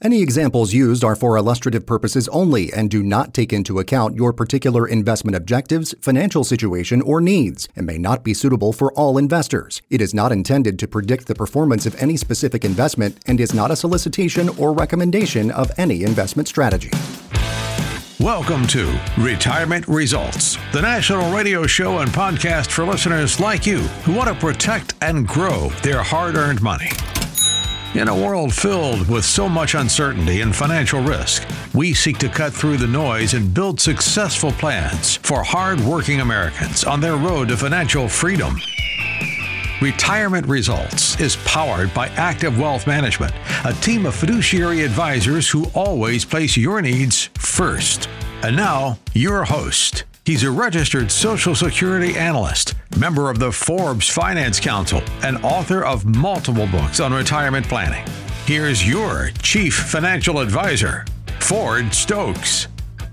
Any examples used are for illustrative purposes only and do not take into account your particular investment objectives, financial situation, or needs, and may not be suitable for all investors. It is not intended to predict the performance of any specific investment and is not a solicitation or recommendation of any investment strategy. Welcome to Retirement Results, the national radio show and podcast for listeners like you who want to protect and grow their hard-earned money. In a world filled with so much uncertainty and financial risk, we seek to cut through the noise and build successful plans for hard-working Americans on their road to financial freedom. Retirement Results is powered by Active Wealth Management, a team of fiduciary advisors who always place your needs first. And now, your host. He's a registered Social Security analyst, member of the Forbes Finance Council, and author of multiple books on retirement planning. Here's your Chief Financial Advisor, Ford Stokes.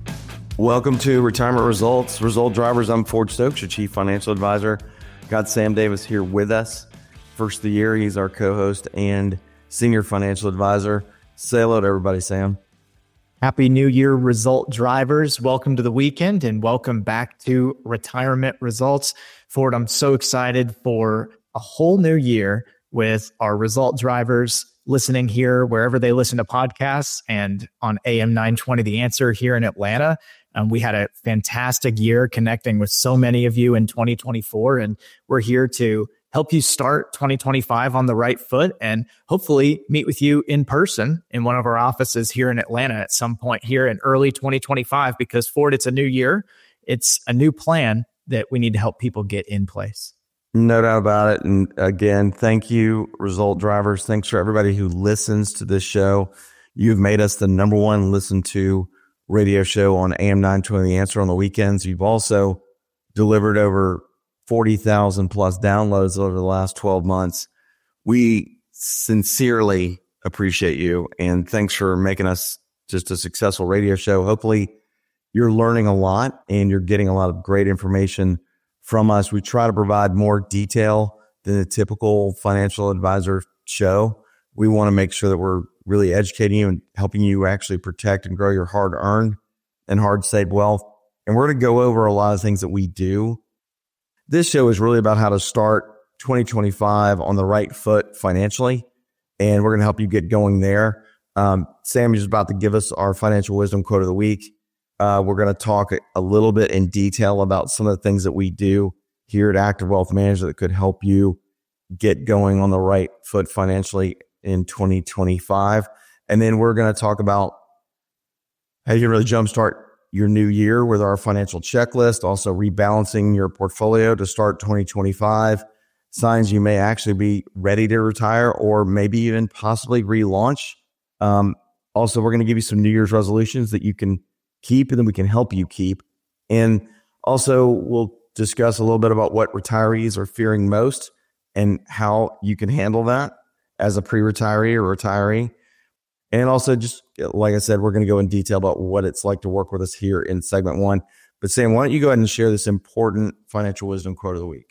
Welcome to Retirement Results, Result Drivers. I'm Ford Stokes, your Chief Financial Advisor. Got Sam Davis here with us. First of the year, he's our co-host and Senior Financial Advisor. Say hello to everybody, Sam. Happy New Year, Result Drivers. Welcome to the weekend and welcome back to Retirement Results. Ford, I'm so excited for a whole new year with our Result Drivers listening here wherever they listen to podcasts and on AM 920 The Answer here in Atlanta. We had a fantastic year connecting with so many of you in 2024, and we're here to help you start 2025 on the right foot and hopefully meet with you in person in one of our offices here in Atlanta at some point here in early 2025, because Ford, it's a new year. It's a new plan that we need to help people get in place. No doubt about it. And again, thank you, Result Drivers. Thanks for everybody who listens to this show. You've made us the number one listened to radio show on AM 920 The Answer on the weekends. You've also delivered over 40,000 plus downloads over the last 12 months. We sincerely appreciate you, and thanks for making us just a successful radio show. Hopefully you're learning a lot and you're getting a lot of great information from us. We try to provide more detail than a typical financial advisor show. We want to make sure that we're really educating you and helping you actually protect and grow your hard-earned and hard-saved wealth. And we're going to go over a lot of things that we do. This show is really about how to start 2025 on the right foot financially, and we're going to help you get going there. Sam is about to give us our financial wisdom quote of the week. We're going to talk a little bit in detail about some of the things that we do here at Active Wealth Management that could help you get going on the right foot financially in 2025. And then we're going to talk about how you can really jumpstart your new year with our financial checklist, also rebalancing your portfolio to start 2025, signs you may actually be ready to retire or maybe even possibly relaunch. Also, we're going to give you some New Year's resolutions that you can keep and then we can help you keep. And also, we'll discuss a little bit about what retirees are fearing most and how you can handle that as a pre-retiree or retiree. And also, just like I said, we're going to go in detail about what it's like to work with us here in segment one. But Sam, why don't you go ahead and share this important financial wisdom quote of the week?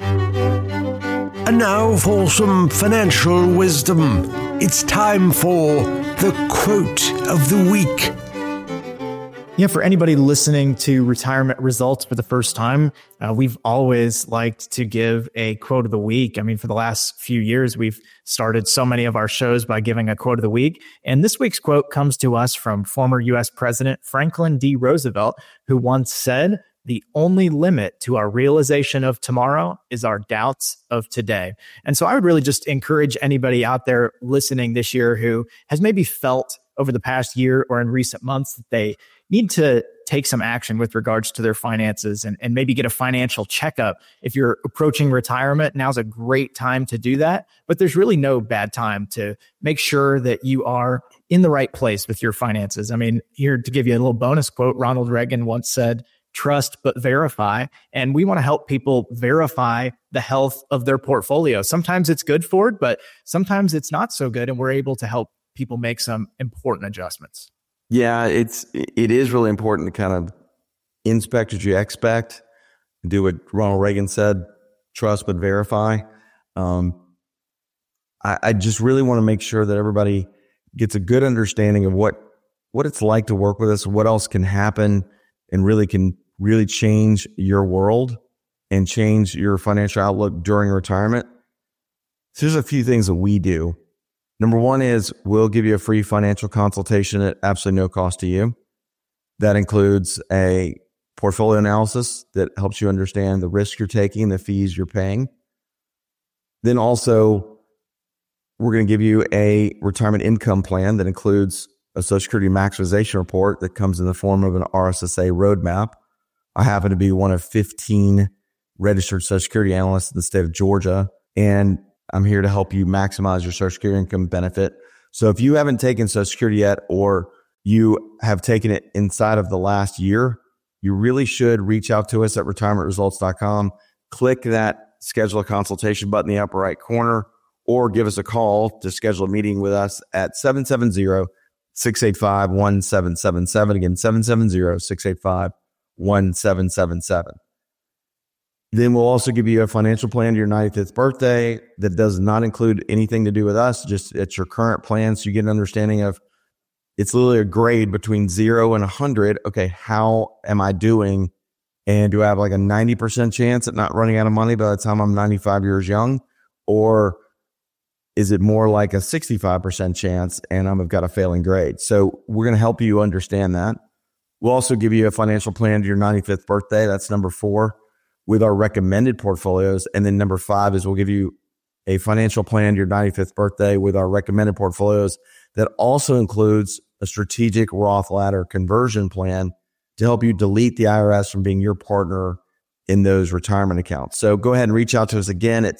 And now for some financial wisdom. It's time for the quote of the week. Yeah, for anybody listening to Retirement Results for the first time, we've always liked to give a quote of the week. I mean, for the last few years, we've started so many of our shows by giving a quote of the week. And this week's quote comes to us from former U.S. President Franklin D. Roosevelt, who once said, "The only limit to our realization of tomorrow is our doubts of today." And so I would really just encourage anybody out there listening this year who has maybe felt over the past year or in recent months that they need to take some action with regards to their finances and maybe get a financial checkup. If you're approaching retirement, now's a great time to do that. But there's really no bad time to make sure that you are in the right place with your finances. I mean, here to give you a little bonus quote, Ronald Reagan once said, "Trust but verify." And we want to help people verify the health of their portfolio. Sometimes it's good for it, but sometimes it's not so good. And we're able to help people make some important adjustments. Yeah, it is really important to kind of inspect what you expect, do what Ronald Reagan said, trust but verify. I just really want to make sure that everybody gets a good understanding of what it's like to work with us, what else can happen, and can really change your world and change your financial outlook during retirement. So there's a few things that we do. Number one is we'll give you a free financial consultation at absolutely no cost to you. That includes a portfolio analysis that helps you understand the risk you're taking, the fees you're paying. Then also, we're going to give you a retirement income plan that includes a Social Security maximization report that comes in the form of an RSSA roadmap. I happen to be one of 15 registered Social Security analysts in the state of Georgia, and I'm here to help you maximize your Social Security income benefit. So if you haven't taken Social Security yet, or you have taken it inside of the last year, you really should reach out to us at retirementresults.com. Click that schedule a consultation button in the upper right corner, or give us a call to schedule a meeting with us at 770-685-1777. Again, 770-685-1777. Then we'll also give you a financial plan to your 95th birthday that does not include anything to do with us, just it's your current plan. So you get an understanding of, it's literally a grade between 0 and 100. Okay, how am I doing? And do I have like a 90% chance at not running out of money by the time I'm 95 years young? Or is it more like a 65% chance and I've got a failing grade? So we're going to help you understand that. We'll also give you a financial plan to your 95th birthday. That's number 4, with our recommended portfolios. And then number 5 is we'll give you a financial plan to your 95th birthday with our recommended portfolios that also includes a strategic Roth ladder conversion plan to help you delete the IRS from being your partner in those retirement accounts. So go ahead and reach out to us again at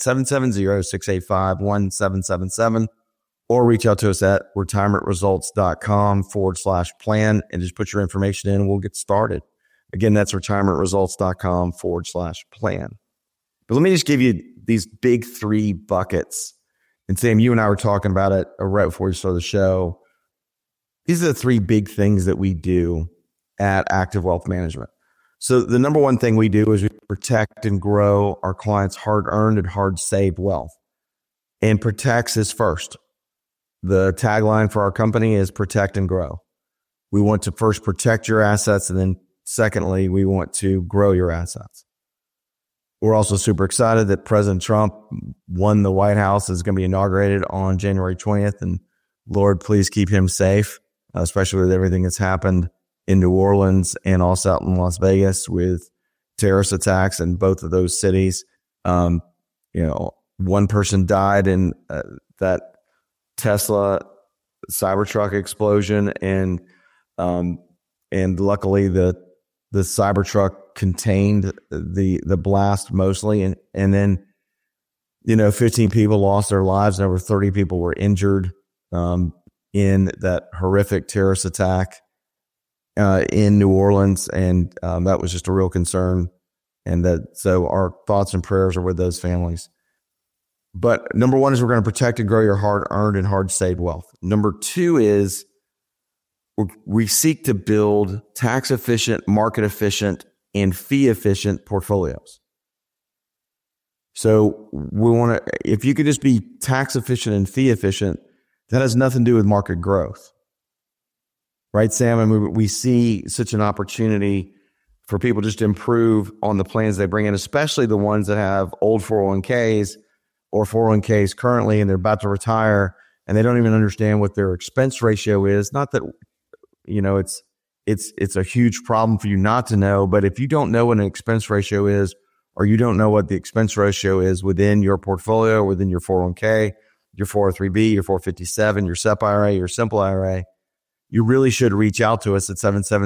770-685-1777, or reach out to us at retirementresults.com/plan and just put your information in and we'll get started. Again, that's retirementresults.com/plan. But let me just give you these big 3 buckets. And Sam, you and I were talking about it right before we started the show. These are the 3 big things that we do at Active Wealth Management. So the number one thing we do is we protect and grow our clients' hard-earned and hard-saved wealth. And protects is first. The tagline for our company is protect and grow. We want to first protect your assets, and then secondly, we want to grow your assets. We're also super excited that President Trump won the White House, is going to be inaugurated on January 20th. And Lord, please keep him safe, especially with everything that's happened in New Orleans and also out in Las Vegas with terrorist attacks in both of those cities. One person died in that Tesla Cybertruck explosion, and luckily the Cybertruck contained the blast mostly, and then 15 people lost their lives and over 30 people were injured in that horrific terrorist attack in New Orleans, and that was just a real concern. And so our thoughts and prayers are with those families. But number 1 is we're going to protect and grow your hard-earned and hard-saved wealth. Number 2 is we seek to build tax-efficient, market-efficient, and fee-efficient portfolios. So we want to, if you could just be tax-efficient and fee-efficient, that has nothing to do with market growth. Right, Sam? I mean, we see such an opportunity for people just to improve on the plans they bring in, especially the ones that have old 401ks or 401ks currently, and they're about to retire, and they don't even understand what their expense ratio is. Not that, it's a huge problem for you not to know, but if you don't know what an expense ratio is, or you don't know what the expense ratio is within your portfolio, within your 401k, your 403b, your 457, your SEP IRA, your simple IRA, you really should reach out to us at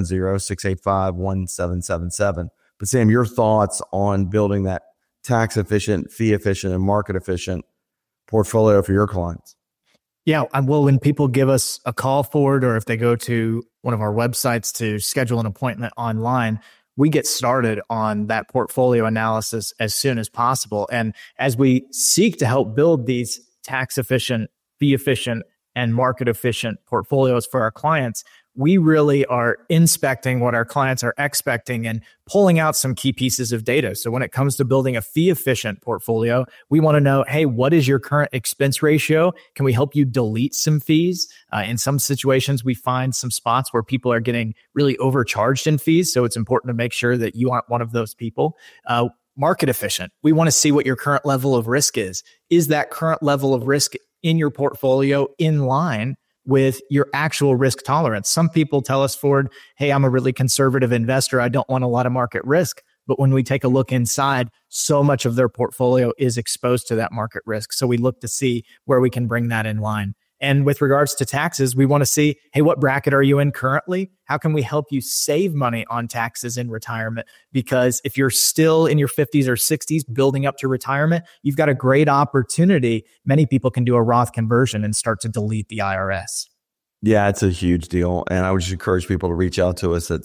770-685-1777. But Sam, your thoughts on building that tax efficient, fee efficient, and market efficient portfolio for your clients? Yeah. Well, when people give us a call for it, or if they go to one of our websites to schedule an appointment online, we get started on that portfolio analysis as soon as possible. And as we seek to help build these tax efficient, fee efficient, and market efficient portfolios for our clients, we really are inspecting what our clients are expecting and pulling out some key pieces of data. So when it comes to building a fee efficient portfolio, we want to know, hey, what is your current expense ratio? Can we help you delete some fees? In some situations, we find some spots where people are getting really overcharged in fees. So it's important to make sure that you aren't one of those people. Market efficient. We want to see what your current level of risk is. Is that current level of risk in your portfolio in line with your actual risk tolerance? Some people tell us, Ford, hey, I'm a really conservative investor. I don't want a lot of market risk. But when we take a look inside, so much of their portfolio is exposed to that market risk. So we look to see where we can bring that in line. And with regards to taxes, we want to see, hey, what bracket are you in currently? How can we help you save money on taxes in retirement? Because if you're still in your 50s or 60s building up to retirement, you've got a great opportunity. Many people can do a Roth conversion and start to delete the IRS. Yeah, it's a huge deal. And I would just encourage people to reach out to us at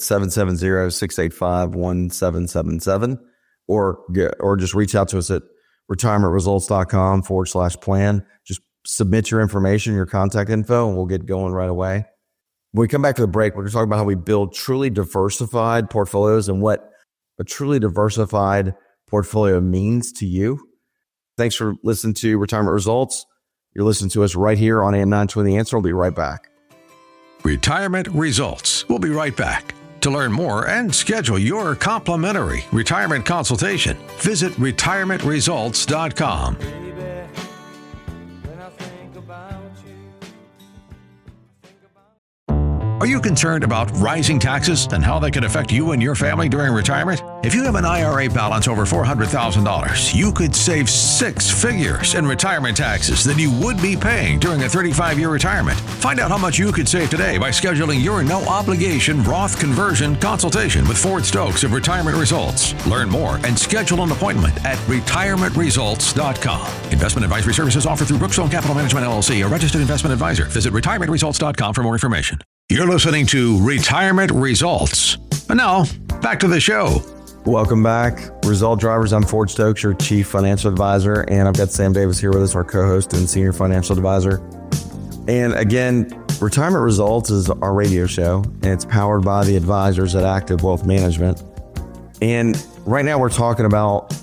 770-685-1777 or just reach out to us at retirementresults.com/plan. Just submit your information, your contact info, and we'll get going right away. When we come back to the break, we're going to talk about how we build truly diversified portfolios and what a truly diversified portfolio means to you. Thanks for listening to Retirement Results. You're listening to us right here on AM 920 The Answer. We'll be right back. Retirement Results. We'll be right back. To learn more and schedule your complimentary retirement consultation, visit retirementresults.com. Are you concerned about rising taxes and how they can affect you and your family during retirement? If you have an IRA balance over $400,000, you could save six figures in retirement taxes than you would be paying during a 35-year retirement. Find out how much you could save today by scheduling your no-obligation Roth conversion consultation with Ford Stokes of Retirement Results. Learn more and schedule an appointment at retirementresults.com. Investment advisory services offered through Brookstone Capital Management, LLC, a registered investment advisor. Visit retirementresults.com for more information. You're listening to Retirement Results. And now, back to the show. Welcome back, Result Drivers. I'm Ford Stokes, your Chief Financial Advisor, and I've got Sam Davis here with us, our co-host and Senior Financial Advisor. And again, Retirement Results is our radio show, and it's powered by the advisors at Active Wealth Management. And right now we're talking about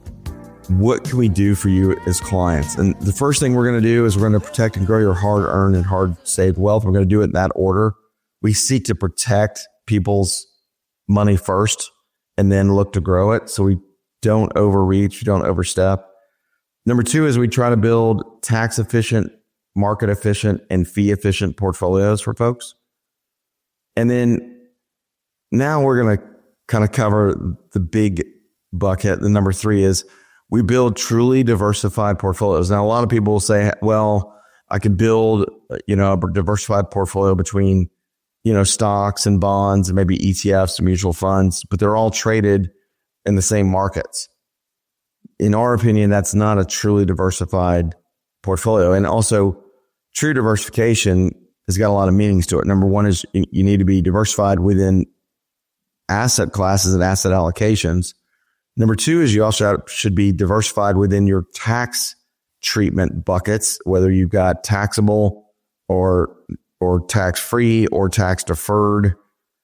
what can we do for you as clients? And the first thing we're going to do is we're going to protect and grow your hard-earned and hard-saved wealth. We're going to do it in that order. We seek to protect people's money first and then look to grow it so we don't overreach, we don't overstep. Number two is we try to build tax-efficient, market-efficient, and fee-efficient portfolios for folks. And then now we're going to kind of cover the big bucket. The number three is we build truly diversified portfolios. Now, a lot of people will say, well, I could build, a diversified portfolio between, stocks and bonds and maybe ETFs and mutual funds, but they're all traded in the same markets. In our opinion, that's not a truly diversified portfolio. And also, true diversification has got a lot of meanings to it. Number one is you need to be diversified within asset classes and asset allocations. Number two is you also should be diversified within your tax treatment buckets, whether you've got taxable or tax-free or tax-deferred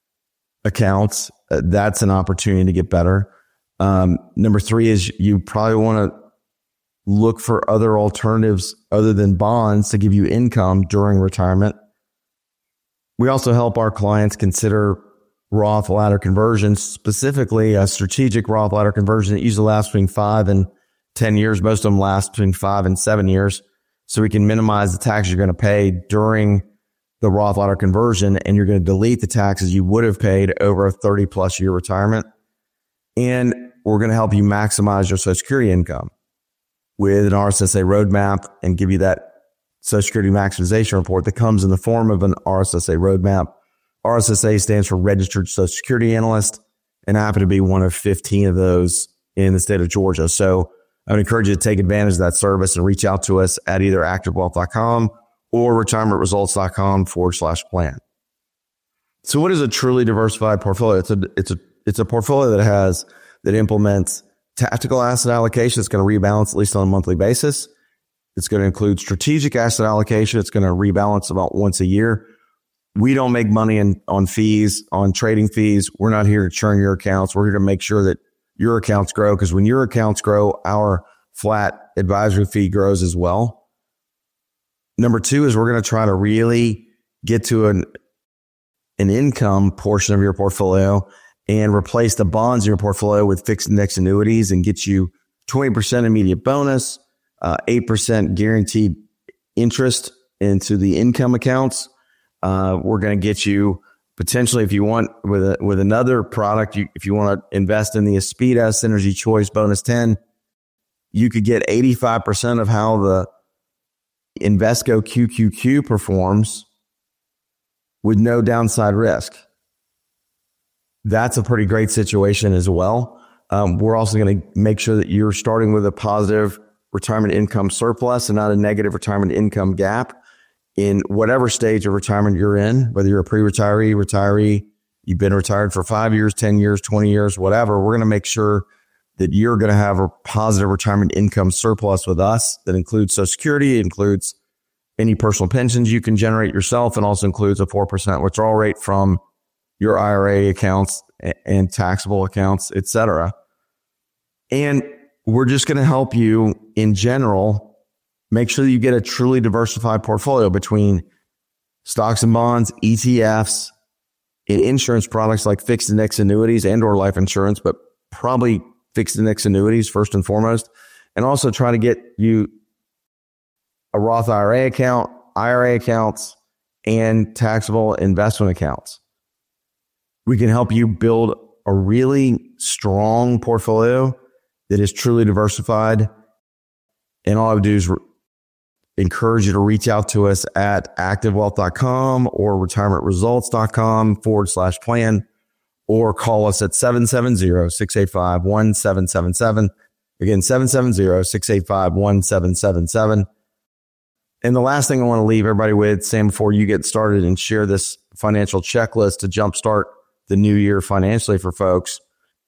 accounts. That's an opportunity to get better. Number three is you probably want to look for other alternatives other than bonds to give you income during retirement. We also help our clients consider Roth ladder conversions, specifically a strategic Roth ladder conversion that usually lasts between 5 and 10 years. Most of them last between 5 and 7 years. So we can minimize the taxes you're going to pay during the Roth ladder conversion, and you're going to delete the taxes you would have paid over a 30 plus year retirement. And we're going to help you maximize your Social Security income with an RSSA roadmap and give you that Social Security maximization report that comes in the form of an RSSA roadmap. RSSA stands for Registered Social Security Analyst, and I happen to be one of 15 of those in the state of Georgia. So I would encourage you to take advantage of that service and reach out to us at either activewealth.com or retirementresults.com/plan. So what is a truly diversified portfolio? It's a portfolio that implements tactical asset allocation. It's going to rebalance at least on a monthly basis. It's going to include strategic asset allocation. It's going to rebalance about once a year. We don't make money on fees, on trading fees. We're not here to churn your accounts. We're here to make sure that your accounts grow, because when your accounts grow, our flat advisory fee grows as well. Number two is we're going to try to really get to an income portion of your portfolio and replace the bonds in your portfolio with fixed index annuities and get you 20% immediate bonus, 8% guaranteed interest into the income accounts. We're going to get you potentially, if you want, with another product, if you want to invest in the Aspida Synergy Choice Bonus 10, you could get 85% of how the Invesco QQQ performs with no downside risk. That's a pretty great situation as well. We're also going to make sure that you're starting with a positive retirement income surplus and not a negative retirement income gap in whatever stage of retirement you're in, whether you're a pre-retiree, retiree, you've been retired for 5 years, 10 years, 20 years, whatever. We're going to make sure that you're going to have a positive retirement income surplus with us that includes Social Security, includes any personal pensions you can generate yourself, and also includes a 4% withdrawal rate from your IRA accounts and taxable accounts, et cetera. And we're just going to help you in general make sure that you get a truly diversified portfolio between stocks and bonds, ETFs, and insurance products like fixed index annuities and or life insurance, but probably fixed index annuities first and foremost, and also try to get you a Roth IRA account, IRA accounts, and taxable investment accounts. We can help you build a really strong portfolio that is truly diversified. And all I would do is encourage you to reach out to us at activewealth.com or retirementresults.com/plan, or call us at 770-685-1777. Again, 770-685-1777. And the last thing I want to leave everybody with, Sam, before you get started and share this financial checklist to jumpstart the new year financially for folks,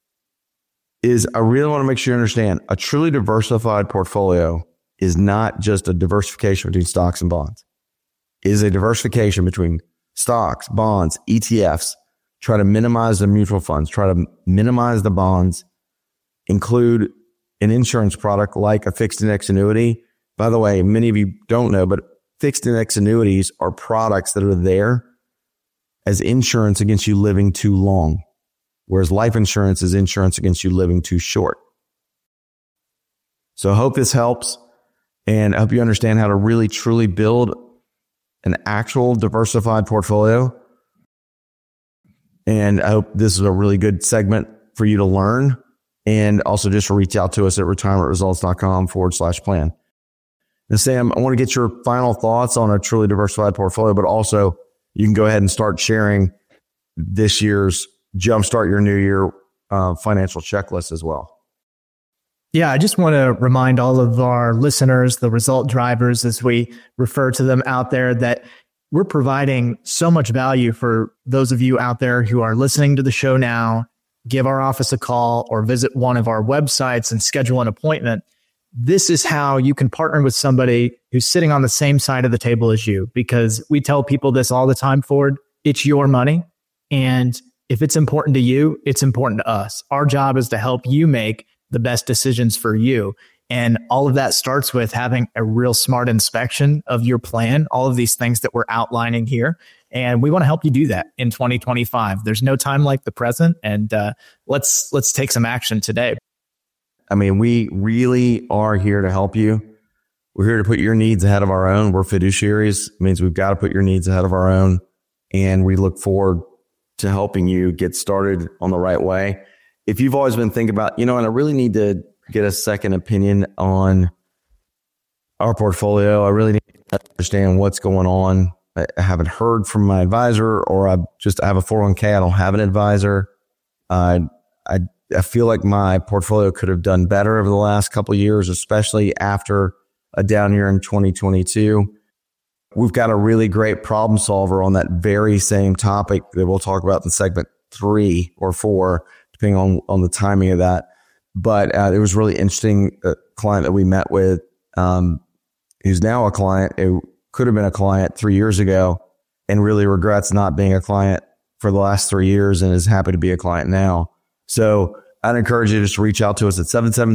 is I really want to make sure you understand a truly diversified portfolio is not just a diversification between stocks and bonds. It is a diversification between stocks, bonds, ETFs. Try to minimize the mutual funds, try to minimize the bonds, include an insurance product like a fixed index annuity. By the way, many of you don't know, but fixed index annuities are products that are there as insurance against you living too long, whereas life insurance is insurance against you living too short. So I hope this helps, and I hope you understand how to really truly build an actual diversified portfolio. And I hope this is a really good segment for you to learn, and also just reach out to us at retirementresults.com/plan. Now, Sam, I want to get your final thoughts on a truly diversified portfolio, but also you can go ahead and start sharing this year's Jumpstart Your New Year financial checklist as well. Yeah, I just want to remind all of our listeners, the result drivers, as we refer to them out there, that we're providing so much value for those of you out there who are listening to the show now. Give our office a call or visit one of our websites and schedule an appointment. This is how you can partner with somebody who's sitting on the same side of the table as you, because we tell people this all the time, Ford. It's your money. And if it's important to you, it's important to us. Our job is to help you make the best decisions for you. And all of that starts with having a real smart inspection of your plan, all of these things that we're outlining here. And we want to help you do that in 2025. There's no time like the present. And let's take some action today. I mean, we really are here to help you. We're here to put your needs ahead of our own. We're fiduciaries. It means we've got to put your needs ahead of our own. And we look forward to helping you get started on the right way. If you've always been thinking about, and I really need to get a second opinion on our portfolio. I really need to understand what's going on. I haven't heard from my advisor, or I have a 401k. I don't have an advisor. I feel like my portfolio could have done better over the last couple of years, especially after a down year in 2022. We've got a really great problem solver on that very same topic that we'll talk about in segment 3 or 4, depending on the timing of that. But it was really interesting. A client that we met with who's now a client, who could have been a client 3 years ago and really regrets not being a client for the last 3 years and is happy to be a client now. So I'd encourage you just to reach out to us at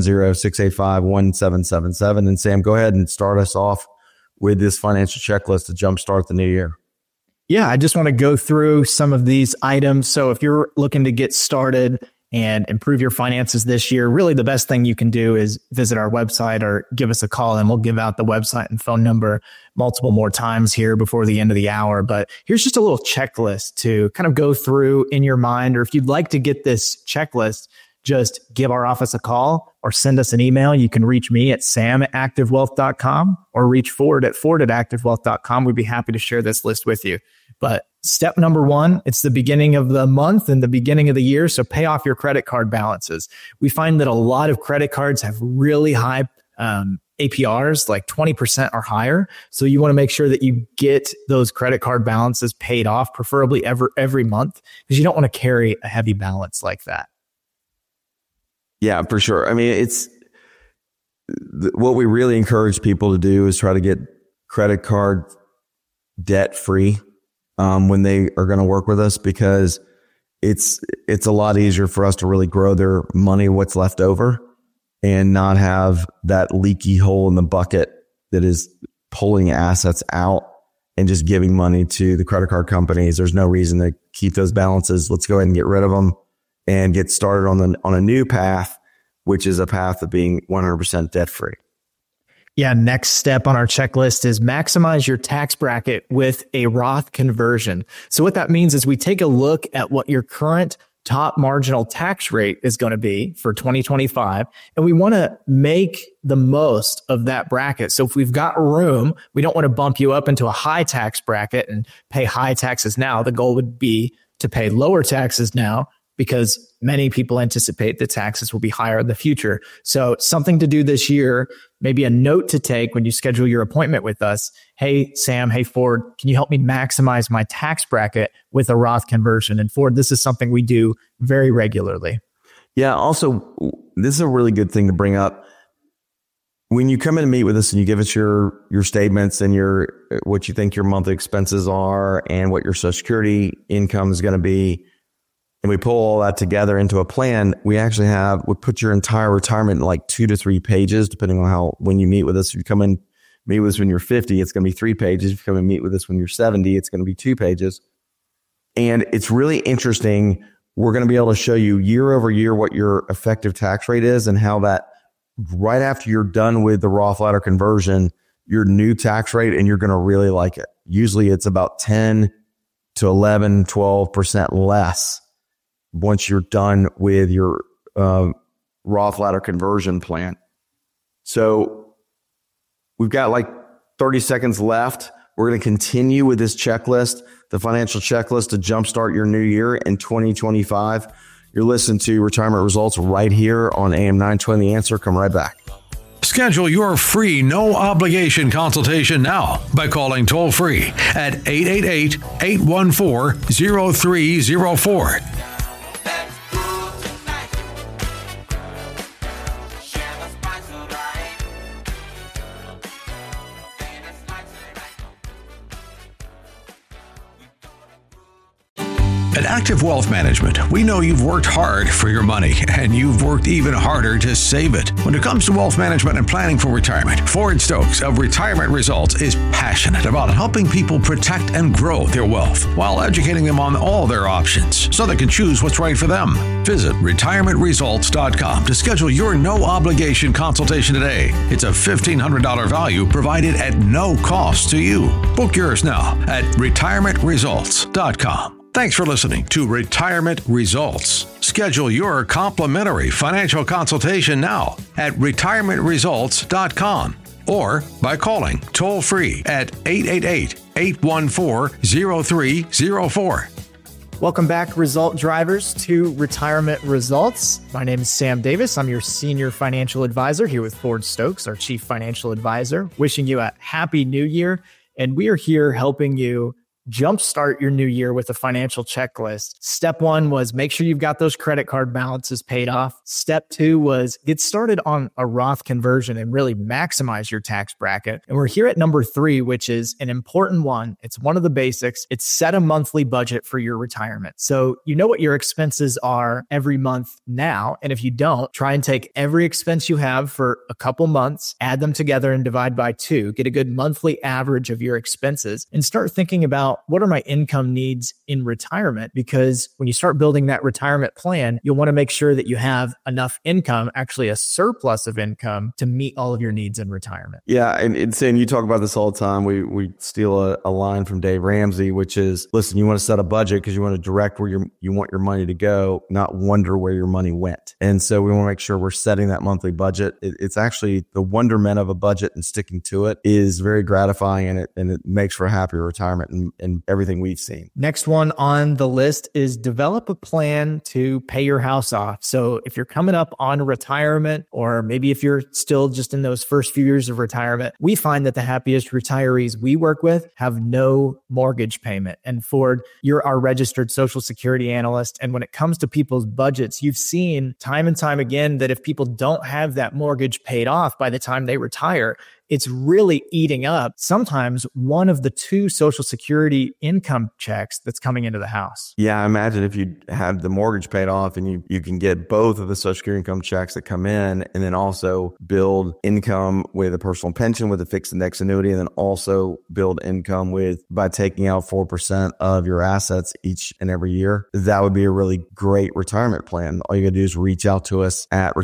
770-685-1777. And Sam, go ahead and start us off with this financial checklist to jumpstart the new year. Yeah, I just want to go through some of these items. So if you're looking to get started and improve your finances this year, really the best thing you can do is visit our website or give us a call, and we'll give out the website and phone number multiple more times here before the end of the hour. But here's just a little checklist to kind of go through in your mind. Or if you'd like to get this checklist, just give our office a call or send us an email. You can reach me at sam@activewealth.com or reach Ford at activewealth.com. We'd be happy to share this list with you. But step number one, it's the beginning of the month and the beginning of the year. So pay off your credit card balances. We find that a lot of credit cards have really high APRs, like 20% or higher. So you want to make sure that you get those credit card balances paid off, preferably every month, because you don't want to carry a heavy balance like that. Yeah, for sure. I mean, it's what we really encourage people to do is try to get credit card debt free when they are going to work with us, because it's a lot easier for us to really grow their money, what's left over, and not have that leaky hole in the bucket that is pulling assets out and just giving money to the credit card companies. There's no reason to keep those balances. Let's go ahead and get rid of them and get started on a new path, which is a path of being 100% debt free. Yeah. Next step on our checklist is maximize your tax bracket with a Roth conversion. So what that means is we take a look at what your current top marginal tax rate is going to be for 2025. And we want to make the most of that bracket. So if we've got room, we don't want to bump you up into a high tax bracket and pay high taxes now. The goal would be to pay lower taxes now, because many people anticipate that taxes will be higher in the future. So something to do this year, maybe a note to take when you schedule your appointment with us. Hey, Sam, hey, Ford, can you help me maximize my tax bracket with a Roth conversion? And Ford, this is something we do very regularly. Yeah. Also, this is a really good thing to bring up. When you come in and meet with us and you give us your statements and what you think your monthly expenses are and what your Social Security income is going to be, and we pull all that together into a plan, we put your entire retirement in like 2 to 3 pages, depending on when you meet with us. If you come in, meet with us when you're 50, it's going to be 3 pages. If you come and meet with us when you're 70, it's going to be 2 pages. And it's really interesting. We're going to be able to show you year over year what your effective tax rate is and how that right after you're done with the Roth ladder conversion, your new tax rate, and you're going to really like it. Usually it's about 10 to 11, 12% less once you're done with your Roth ladder conversion plan. So we've got like 30 seconds left. We're going to continue with this checklist, the financial checklist to jumpstart your new year in 2025. You're listening to Retirement Results right here on AM 920 The Answer. Come right back. Schedule your free, no obligation consultation now by calling toll free at 888-814-0304. At Active Wealth Management, we know you've worked hard for your money, and you've worked even harder to save it. When it comes to wealth management and planning for retirement, Ford Stokes of Retirement Results is passionate about helping people protect and grow their wealth while educating them on all their options so they can choose what's right for them. Visit retirementresults.com to schedule your no-obligation consultation today. It's a $1,500 value provided at no cost to you. Book yours now at retirementresults.com. Thanks for listening to Retirement Results. Schedule your complimentary financial consultation now at retirementresults.com or by calling toll-free at 888-814-0304. Welcome back, Result Drivers, to Retirement Results. My name is Sam Davis. I'm your Senior Financial Advisor here with Ford Stokes, our Chief Financial Advisor, wishing you a Happy New Year. And we are here helping you jumpstart your new year with a financial checklist. Step 1 was make sure you've got those credit card balances paid off. Step 2 was get started on a Roth conversion and really maximize your tax bracket. And we're here at number 3, which is an important one. It's one of the basics. It's set a monthly budget for your retirement. So you know what your expenses are every month now. And if you don't, try and take every expense you have for a couple months, add them together and divide by 2, get a good monthly average of your expenses, and start thinking about what are my income needs in retirement? Because when you start building that retirement plan, you'll want to make sure that you have enough income, actually a surplus of income, to meet all of your needs in retirement. Yeah. And saying you talk about this all the time. We steal a line from Dave Ramsey, which is, listen, you want to set a budget because you want to direct where you want your money to go, not wonder where your money went. And so we want to make sure we're setting that monthly budget. It's actually the wonderment of a budget, and sticking to it is very gratifying, and it makes for a happier retirement and everything we've seen. Next one on the list is develop a plan to pay your house off. So if you're coming up on retirement, or maybe if you're still just in those first few years of retirement, we find that the happiest retirees we work with have no mortgage payment. And Ford, you're our registered Social Security analyst. And when it comes to people's budgets, you've seen time and time again that if people don't have that mortgage paid off by the time they retire, it's really eating up sometimes one of the 2 Social Security income checks that's coming into the house. Yeah, I imagine if you have the mortgage paid off and you can get both of the Social Security income checks that come in, and then also build income with a personal pension with a fixed index annuity, and then also build income by taking out 4% of your assets each and every year. That would be a really great retirement plan. All you got to do is reach out to us at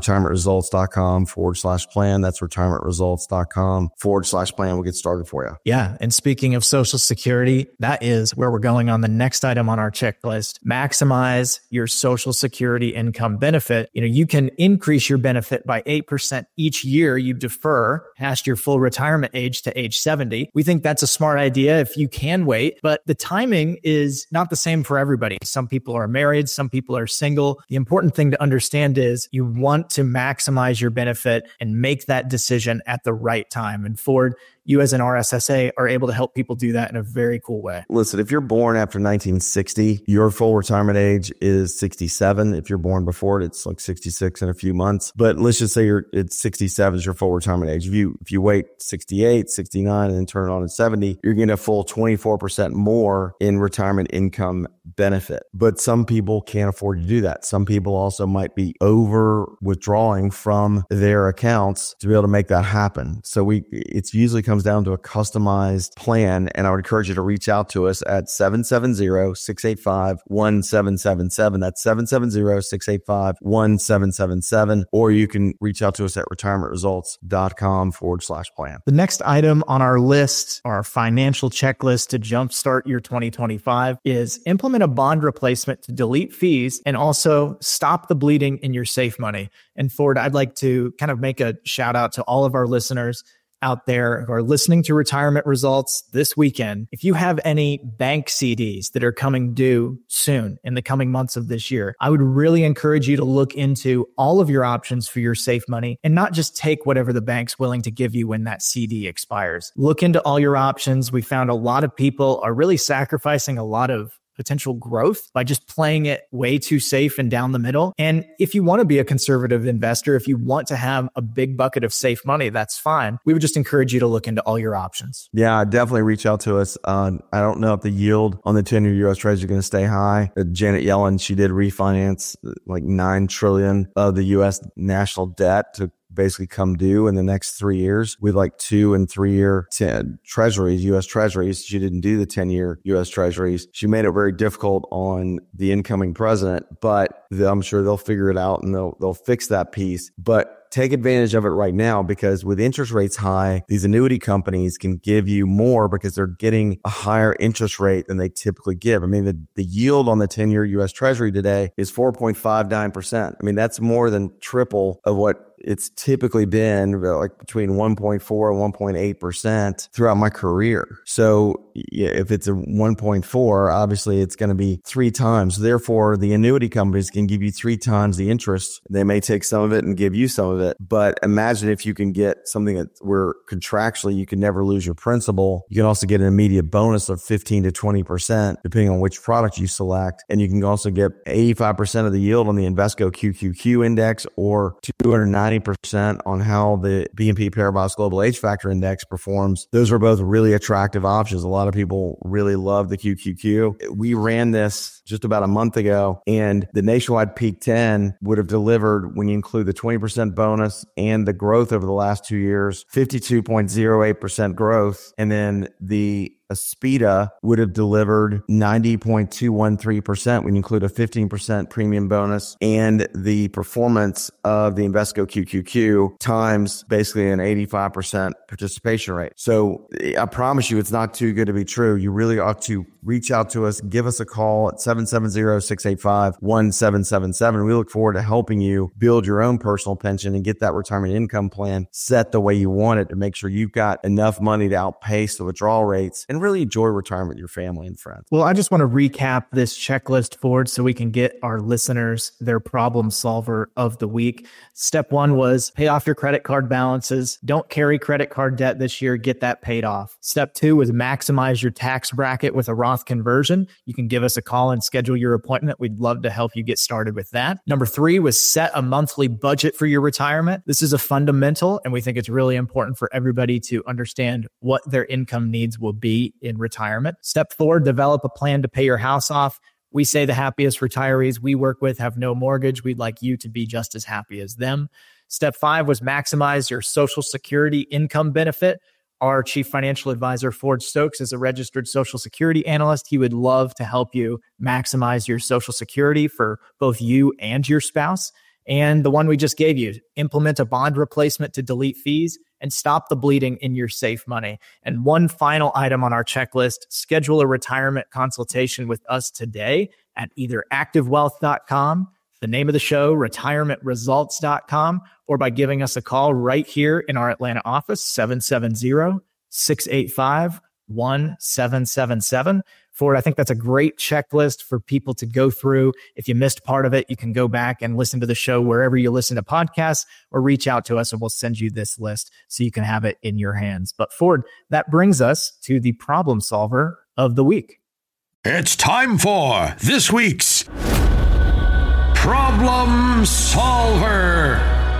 retirementresults.com/plan. That's retirementresults.com/plan. We'll get started for you. Yeah. And speaking of Social Security, that is where we're going on the next item on our checklist. Maximize your Social Security income benefit. You can increase your benefit by 8% each year you defer past your full retirement age to age 70. We think that's a smart idea if you can wait, but the timing is not the same for everybody. Some people are married, some people are single. The important thing to understand is you want to maximize your benefit and make that decision at the right time. And Ford, you as an RSSA are able to help people do that in a very cool way. Listen, if you're born after 1960, your full retirement age is 67. If you're born before it, it's like 66 in a few months. But let's just say it's 67 is your full retirement age. If you wait 68, 69, and then turn it on at 70, you're getting a full 24% more in retirement income benefit. But some people can't afford to do that. Some people also might be over withdrawing from their accounts to be able to make that happen. So it's usually comes down to a customized plan. And I would encourage you to reach out to us at 770-685-1777. That's 770-685-1777. Or you can reach out to us at retirementresults.com/plan. The next item on our list, our financial checklist to jumpstart your 2025, is implement a bond replacement to delete fees and also stop the bleeding in your safe money. And Ford, I'd like to kind of make a shout out to all of our listeners out there who are listening to Retirement Results this weekend. If you have any bank CDs that are coming due soon in the coming months of this year, I would really encourage you to look into all of your options for your safe money and not just take whatever the bank's willing to give you when that CD expires. Look into all your options. We found a lot of people are really sacrificing a lot of potential growth by just playing it way too safe and down the middle. And if you want to be a conservative investor, if you want to have a big bucket of safe money, that's fine. We would just encourage you to look into all your options. Yeah, definitely reach out to us. I don't know if the yield on the 10-year U.S. Treasury is going to stay high. Janet Yellen, she did refinance like $9 trillion of the U.S. national debt to basically come due in the next 3 years with like 2 and 3 year treasuries, U.S. treasuries. She didn't do the 10-year U.S. treasuries. She made it very difficult on the incoming president, but I'm sure they'll figure it out and they'll fix that piece. But take advantage of it right now, because with interest rates high, these annuity companies can give you more because they're getting a higher interest rate than they typically give. I mean, the yield on the 10-year U.S. Treasury today is 4.59%. I mean, that's more than triple of what it's typically been, like between 1.4 and 1.8% throughout my career. So if it's a 1.4, obviously it's going to be 3 times. Therefore, the annuity companies can give you 3 times the interest. They may take some of it and give you some of it. But imagine if you can get something that where contractually you can never lose your principal. You can also get an immediate bonus of 15 to 20%, depending on which product you select. And you can also get 85% of the yield on the Invesco QQQ index or 290% on how the BNP Paribas Global Age Factor Index performs. Those are both really attractive options. A lot of people really love the QQQ. We ran this just about a month ago, and the Nationwide Peak 10 would have delivered, when you include the 20% bonus and the growth over the last 2 years, 52.08% growth. And then the Aspida would have delivered 90.213% when you include a 15% premium bonus and the performance of the Invesco QQQ times basically an 85% participation rate. So I promise you, it's not too good to be true. You really ought to reach out to us. Give us a call at 770-685-1777. We look forward to helping you build your own personal pension and get that retirement income plan set the way you want it to make sure you've got enough money to outpace the withdrawal rates and really enjoy retirement with your family and friends. Well, I just want to recap this checklist, Ford, so we can get our listeners their problem solver of the week. Step 1 was pay off your credit card balances. Don't carry credit card debt this year. Get that paid off. Step 2 was maximize your tax bracket with a Roth conversion. You can give us a call and schedule your appointment. We'd love to help you get started with that. Number 3 was set a monthly budget for your retirement. This is a fundamental, and we think it's really important for everybody to understand what their income needs will be in retirement. Step 4, develop a plan to pay your house off. We say the happiest retirees we work with have no mortgage. We'd like you to be just as happy as them. Step 5 was maximize your Social Security income benefit. Our chief financial advisor, Ford Stokes, is a registered Social Security analyst. He would love to help you maximize your Social Security for both you and your spouse. And the one we just gave you, implement a bond replacement to delete fees and stop the bleeding in your safe money. And one final item on our checklist, schedule a retirement consultation with us today at either activewealth.com, the name of the show, retirementresults.com, or by giving us a call right here in our Atlanta office, 770-685-1777. Ford, I think that's a great checklist for people to go through. If you missed part of it, you can go back and listen to the show wherever you listen to podcasts or reach out to us and we'll send you this list so you can have it in your hands. But Ford, that brings us to the problem solver of the week. It's time for this week's Problem Solver.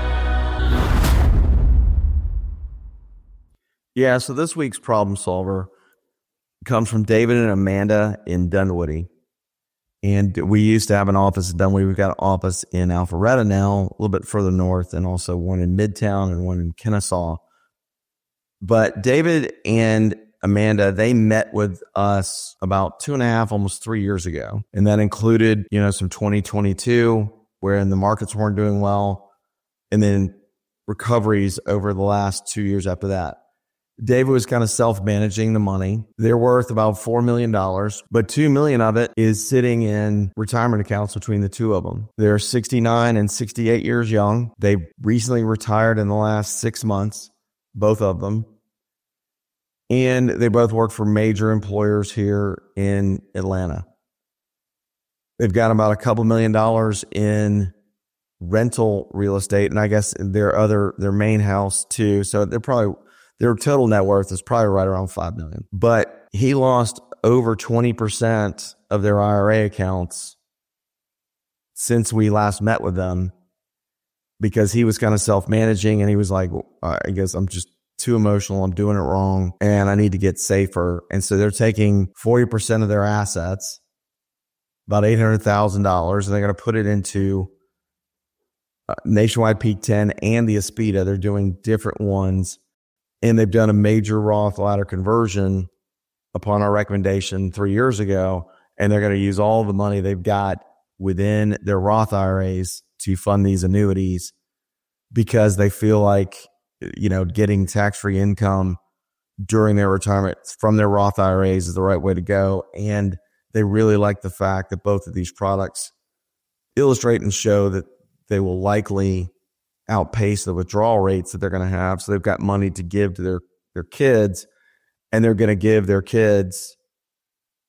Yeah, so this week's problem solver comes from David and Amanda in Dunwoody. And we used to have an office in Dunwoody. We've got an office in Alpharetta now, a little bit further north, and also one in Midtown and one in Kennesaw. But David and Amanda, they met with us about 2.5, almost 3 years ago. And that included, some 2022, wherein the markets weren't doing well, and then recoveries over the last 2 years after that. David was kind of self-managing the money. They're worth about $4 million, but $2 million of it is sitting in retirement accounts between the two of them. They're 69 and 68 years young. They recently retired in the last 6 months, both of them. And they both work for major employers here in Atlanta. They've got about a couple $1 million in rental real estate, and I guess their main house too. So their total net worth is probably right around $5 million. But he lost over 20% of their IRA accounts since we last met with them because he was kind of self-managing and he was like, I guess I'm just too emotional. I'm doing it wrong and I need to get safer. And so they're taking 40% of their assets, about $800,000, and they're going to put it into Nationwide Peak 10 and the Aspida. They're doing different ones. And they've done a major Roth ladder conversion upon our recommendation 3 years ago. And they're going to use all the money they've got within their Roth IRAs to fund these annuities because they feel like, getting tax-free income during their retirement from their Roth IRAs is the right way to go. And they really like the fact that both of these products illustrate and show that they will likely outpace the withdrawal rates that they're going to have. So they've got money to give to their kids, and they're going to give their kids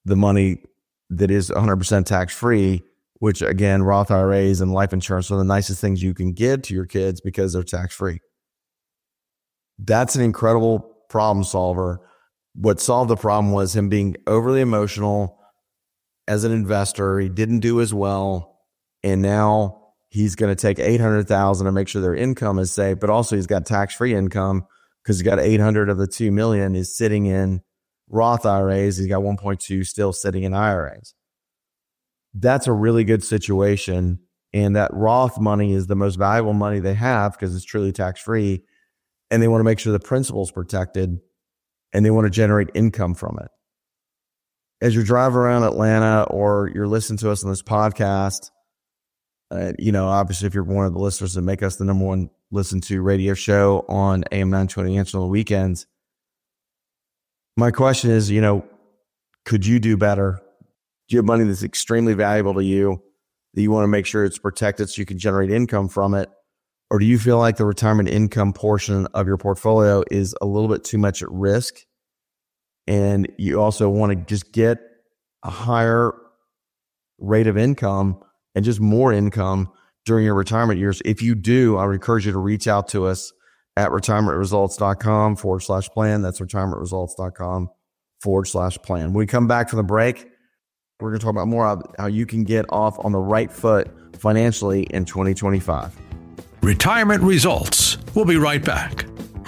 the money that is 100% tax-free, which again, Roth IRAs and life insurance are the nicest things you can give to your kids because they're tax-free. That's an incredible problem solver. What solved the problem was him being overly emotional as an investor. He didn't do as well. And now he's going to take $800,000 and make sure their income is safe, but also he's got tax-free income because he's got 800 of the 2 million is sitting in Roth IRAs. He's got 1.2 still sitting in IRAs. That's a really good situation. And that Roth money is the most valuable money they have because it's truly tax-free. And they want to make sure the principal is protected and they want to generate income from it. As you're driving around Atlanta or you're listening to us on this podcast, obviously if you're one of the listeners that make us the number one listen to radio show on AM 920 Answer on the weekends, my question is, could you do better? Do you have money that's extremely valuable to you that you want to make sure it's protected so you can generate income from it? Or do you feel like the retirement income portion of your portfolio is a little bit too much at risk? And you also want to just get a higher rate of income and just more income during your retirement years. If you do, I would encourage you to reach out to us at retirementresults.com/plan. That's retirementresults.com/plan. When we come back from the break, we're going to talk about more about how you can get off on the right foot financially in 2025. Retirement Results. We'll be right back.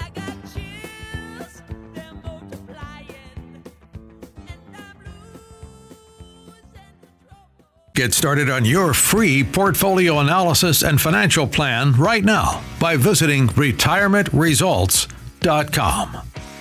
Get started on your free portfolio analysis and financial plan right now by visiting retirementresults.com.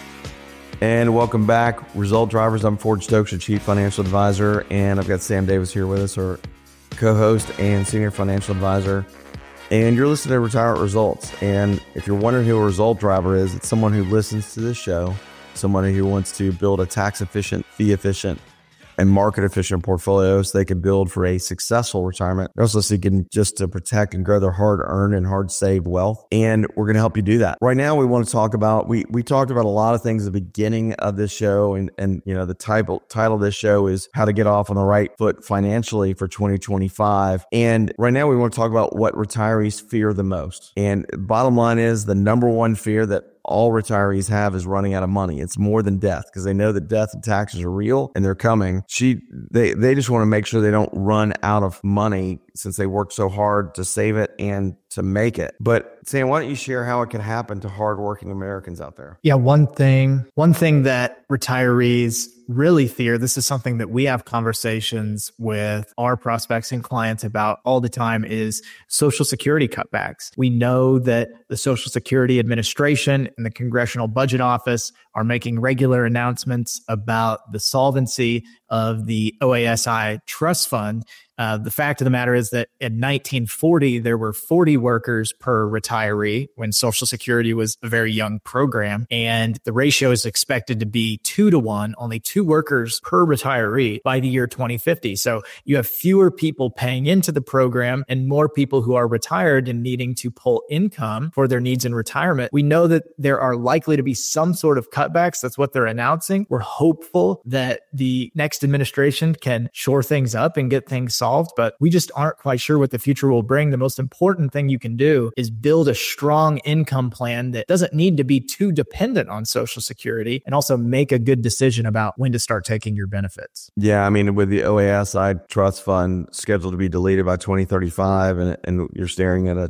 And welcome back, Result Drivers. I'm Ford Stokes, your Chief Financial Advisor, and I've got Sam Davis here with us, our co-host and Senior Financial Advisor. And you're listening to Retirement Results. And if you're wondering who a Result Driver is, it's someone who listens to this show, someone who wants to build a tax-efficient, fee-efficient, and market-efficient portfolio so they can build for a successful retirement. They're also seeking just to protect and grow their hard-earned and hard-saved wealth. And we're going to help you do that. Right now, we want to talk about, we talked about a lot of things at the beginning of this show. And the title of this show is How to Get Off on the Right Foot Financially for 2025. And right now, we want to talk about what retirees fear the most. And bottom line is the number one fear that all retirees have is running out of money. It's more than death because they know that death and taxes are real and they're coming. They just want to make sure they don't run out of money since they worked so hard to save it and to make it. But Sam, why don't you share how it can happen to hardworking Americans out there? Yeah, one thing that retirees really fear, this is something that we have conversations with our prospects and clients about all the time, is Social Security cutbacks. We know that the Social Security Administration and the Congressional Budget Office are making regular announcements about the solvency of the OASI Trust Fund. The fact of the matter is that in 1940, there were 40 workers per retiree when Social Security was a very young program. And the ratio is expected to be 2-to-1, only 2 workers per retiree by the year 2050. So you have fewer people paying into the program and more people who are retired and needing to pull income for their needs in retirement. We know that there are likely to be some sort of cutbacks. That's what they're announcing. We're hopeful that the next administration can shore things up and get things solved, but we just aren't quite sure what the future will bring. The most important thing you can do is build a strong income plan that doesn't need to be too dependent on Social Security, and also make a good decision about when to start taking your benefits. Yeah, I mean, with the OASI Trust Fund scheduled to be deleted by 2035, and you're staring at a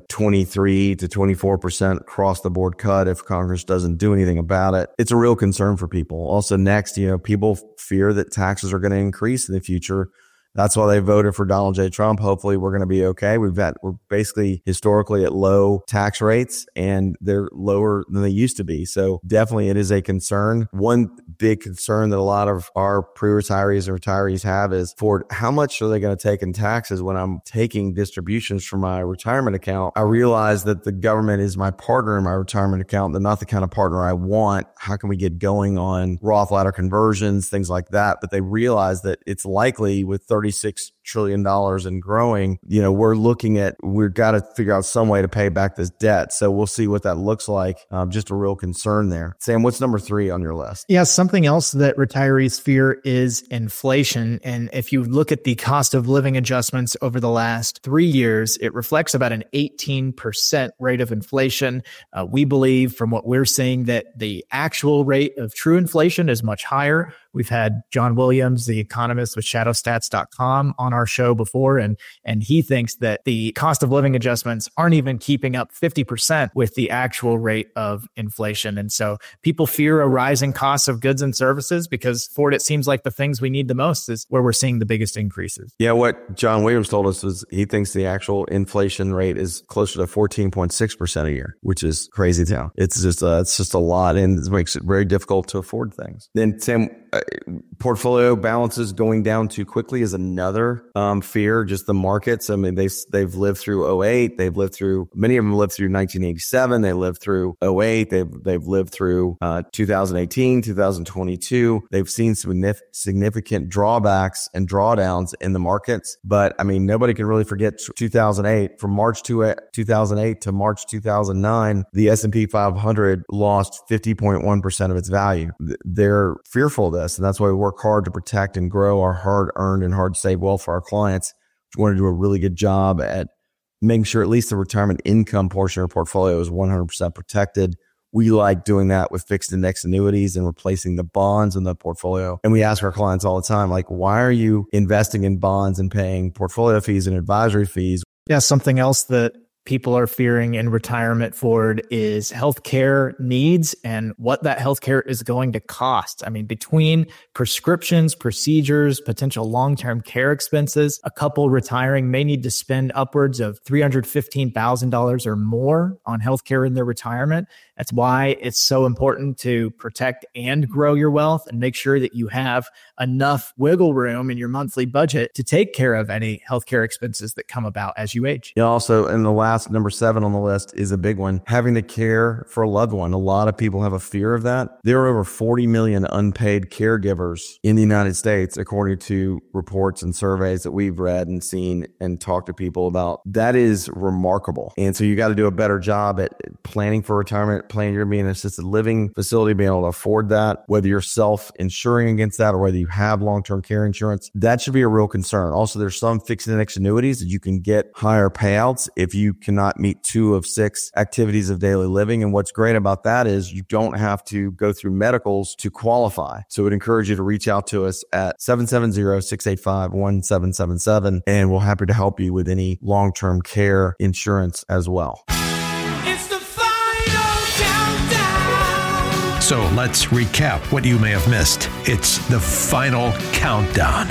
23 to 24% across the board cut if Congress doesn't do anything about it. It's a real concern for people. Also, next, people fear that taxes are going to increase in the future. That's why they voted for Donald J. Trump. Hopefully we're going to be okay. We're basically historically at low tax rates, and they're lower than they used to be. So definitely it is a concern. One big concern that a lot of our pre-retirees and retirees have is, Ford, how much are they going to take in taxes when I'm taking distributions from my retirement account? I realize that the government is my partner in my retirement account. They're not the kind of partner I want. How can we get going on Roth ladder conversions, things like that? But they realize that it's likely with 36% trillion and growing, we've got to figure out some way to pay back this debt. So we'll see what that looks like. Just a real concern there. Sam, what's number 3 on your list? Yeah, something else that retirees fear is inflation. And if you look at the cost of living adjustments over the last 3 years, it reflects about an 18% rate of inflation. We believe from what we're seeing that the actual rate of true inflation is much higher. We've had John Williams, the economist with shadowstats.com, on our show before, and he thinks that the cost of living adjustments aren't even keeping up 50% with the actual rate of inflation. And so people fear a rising cost of goods and services because for it seems like the things we need the most is where we're seeing the biggest increases. Yeah, what John Williams told us was he thinks the actual inflation rate is closer to 14.6% a year, which is crazy town. It's just a lot, and it makes it very difficult to afford things. Then Sam, portfolio balances going down too quickly is another fear. Just the markets. I mean, they've lived through 08. Many of them lived through 1987. They lived through 08. They've lived through 2018, 2022. They've seen significant drawbacks and drawdowns in the markets. But I mean, nobody can really forget 2008. From March 2008 to March 2009, the S&P 500 lost 50.1% of its value. They're fearful of this, and that's why we work hard to protect and grow our hard-earned and hard-saved wealth for our clients. We want to do a really good job at making sure at least the retirement income portion of our portfolio is 100% protected. We like doing that with fixed index annuities and replacing the bonds in the portfolio. And we ask our clients all the time, like, why are you investing in bonds and paying portfolio fees and advisory fees? Yeah, something else that people are fearing in retirement, Ford, is healthcare needs and what that healthcare is going to cost. I mean, between prescriptions, procedures, potential long-term care expenses, a couple retiring may need to spend upwards of $315,000 or more on healthcare in their retirement. That's why it's so important to protect and grow your wealth and make sure that you have enough wiggle room in your monthly budget to take care of any healthcare expenses that come about as you age. Yeah, also, in the last number 7 on the list is a big one, having to care for a loved one. A lot of people have a fear of that. There are over 40 million unpaid caregivers in the United States, according to reports and surveys that we've read and seen and talked to people about. That is remarkable. And so you got to do a better job at planning for retirement, planning your being an assisted living facility, being able to afford that, whether you're self-insuring against that or whether you have long-term care insurance. That should be a real concern. Also, there's some fixed index annuities that you can get higher payouts if you cannot meet 2 of 6 activities of daily living. And what's great about that is you don't have to go through medicals to qualify. So we'd encourage you to reach out to us at 770-685-1777, and we're happy to help you with any long-term care insurance as well. So let's recap what you may have missed. It's the final countdown.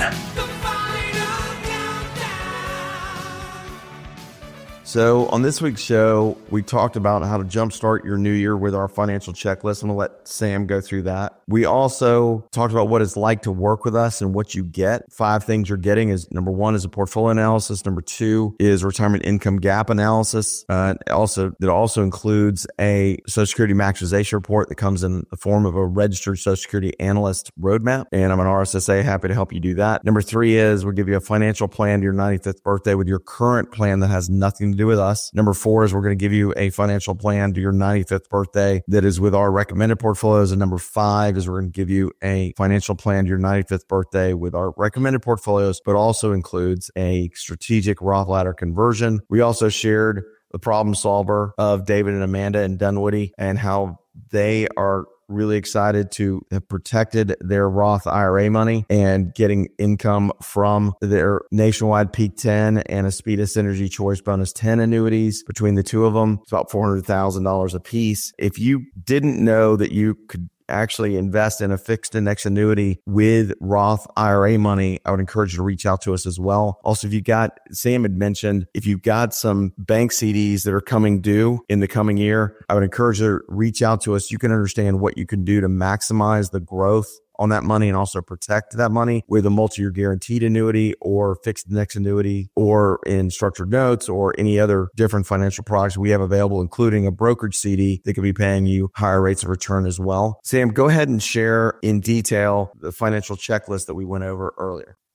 So on this week's show, we talked about how to jumpstart your new year with our financial checklist. I'm going to let Sam go through that. We also talked about what it's like to work with us and what you get. 5 things you're getting is, number 1 is a portfolio analysis. Number 2 is retirement income gap analysis. It also includes a Social Security maximization report that comes in the form of a registered Social Security analyst roadmap. And I'm an RSSA, happy to help you do that. Number 3 is we'll give you a financial plan to your 95th birthday with your current plan that has nothing to do with us. Number 4 is we're going to give you a financial plan to your 95th birthday that is with our recommended portfolios. And number 5 is we're going to give you a financial plan to your 95th birthday with our recommended portfolios, but also includes a strategic Roth ladder conversion. We also shared the problem solver of David and Amanda in Dunwoody and how they are really excited to have protected their Roth IRA money and getting income from their Nationwide Peak 10 and Aspida Synergy Choice Bonus 10 annuities. Between the two of them, it's about $400,000 a piece. If you didn't know that you could actually invest in a fixed index annuity with Roth IRA money, I would encourage you to reach out to us as well. Also, Sam had mentioned, if you've got some bank CDs that are coming due in the coming year, I would encourage you to reach out to us. You can understand what you can do to maximize the growth on that money and also protect that money with a multi-year guaranteed annuity or fixed index annuity or in structured notes or any other different financial products we have available, including a brokerage CD that could be paying you higher rates of return as well. Sam, go ahead and share in detail the financial checklist that we went over earlier.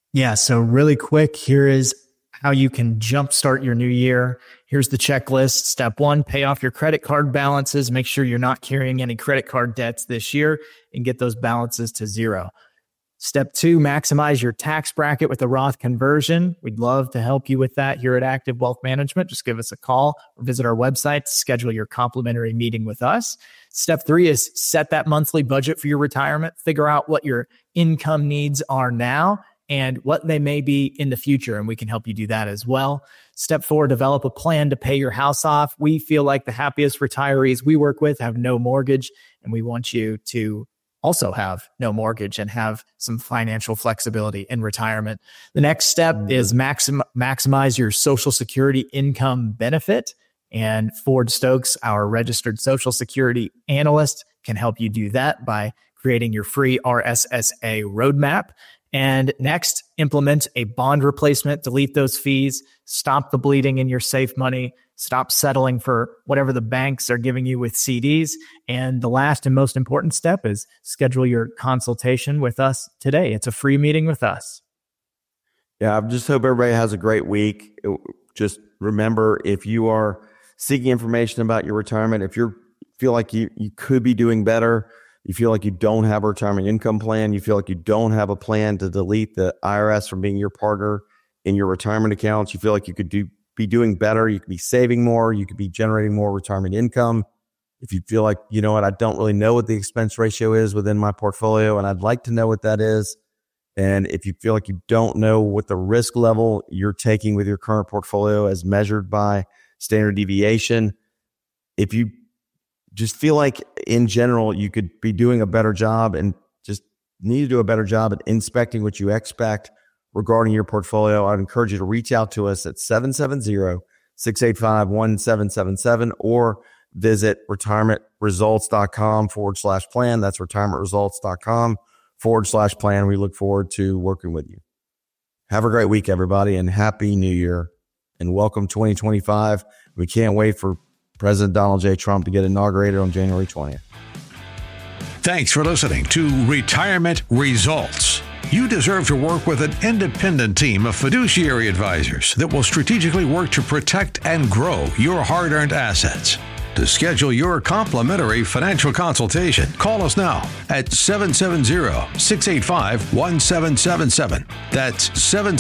Yeah, so really quick, here is how you can jumpstart your new year. Here's the checklist. Step 1, pay off your credit card balances. Make sure you're not carrying any credit card debts this year and get those balances to 0. Step 2, maximize your tax bracket with a Roth conversion. We'd love to help you with that here at Active Wealth Management. Just give us a call or visit our website to schedule your complimentary meeting with us. Step 3 is set that monthly budget for your retirement. Figure out what your income needs are now and what they may be in the future, and we can help you do that as well. Step 4, develop a plan to pay your house off. We feel like the happiest retirees we work with have no mortgage, and we want you to also have no mortgage and have some financial flexibility in retirement. The next step is maximize your Social Security income benefit. And Ford Stokes, our registered Social Security analyst, can help you do that by creating your free RSSA roadmap. And next, implement a bond replacement, delete those fees, stop the bleeding in your safe money, stop settling for whatever the banks are giving you with CDs. And the last and most important step is schedule your consultation with us today. It's a free meeting with us. Yeah, I just hope everybody has a great week. Just remember, if you are seeking information about your retirement, if you feel like you could be doing better, you feel like you don't have a retirement income plan, you feel like you don't have a plan to delete the IRS from being your partner in your retirement accounts, you feel like you could be doing better, you could be saving more, you could be generating more retirement income. If you feel like, you know what, I don't really know what the expense ratio is within my portfolio and I'd like to know what that is. And if you feel like you don't know what the risk level you're taking with your current portfolio as measured by standard deviation, if you just feel like in general you could be doing a better job and just need to do a better job at inspecting what you expect regarding your portfolio, I'd encourage you to reach out to us at 770-685-1777 or visit retirementresults.com/plan. That's retirementresults.com/plan. We look forward to working with you. Have a great week, everybody, and Happy New Year. And welcome 2025. We can't wait for President Donald J. Trump to get inaugurated on January 20th. Thanks for listening to Retirement Results. You deserve to work with an independent team of fiduciary advisors that will strategically work to protect and grow your hard-earned assets. To schedule your complimentary financial consultation, call us now at 770-685-1777. That's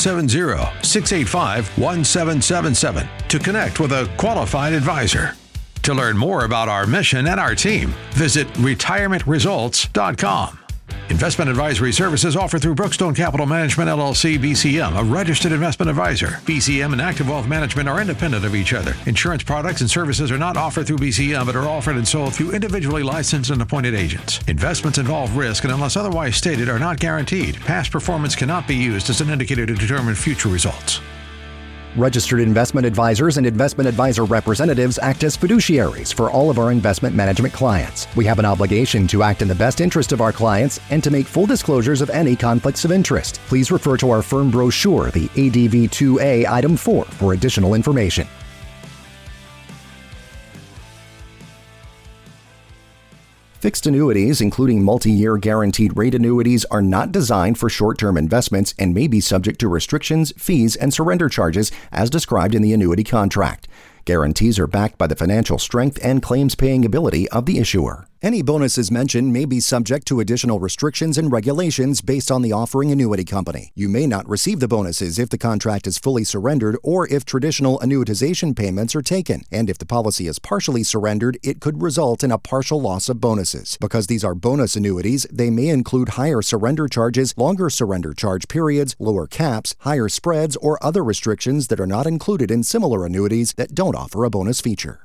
770-685-1777 to connect with a qualified advisor. To learn more about our mission and our team, visit retirementresults.com. Investment advisory services offered through Brookstone Capital Management, LLC, BCM, a registered investment advisor. BCM and Active Wealth Management are independent of each other. Insurance products and services are not offered through BCM, but are offered and sold through individually licensed and appointed agents. Investments involve risk and, unless otherwise stated, are not guaranteed. Past performance cannot be used as an indicator to determine future results. Registered investment advisors and investment advisor representatives act as fiduciaries for all of our investment management clients. We have an obligation to act in the best interest of our clients and to make full disclosures of any conflicts of interest. Please refer to our firm brochure, the ADV 2A Item 4, for additional information. Fixed annuities, including multi-year guaranteed rate annuities, are not designed for short-term investments and may be subject to restrictions, fees, and surrender charges as described in the annuity contract. Guarantees are backed by the financial strength and claims-paying ability of the issuer. Any bonuses mentioned may be subject to additional restrictions and regulations based on the offering annuity company. You may not receive the bonuses if the contract is fully surrendered or if traditional annuitization payments are taken. And if the policy is partially surrendered, it could result in a partial loss of bonuses. Because these are bonus annuities, they may include higher surrender charges, longer surrender charge periods, lower caps, higher spreads, or other restrictions that are not included in similar annuities that don't offer a bonus feature.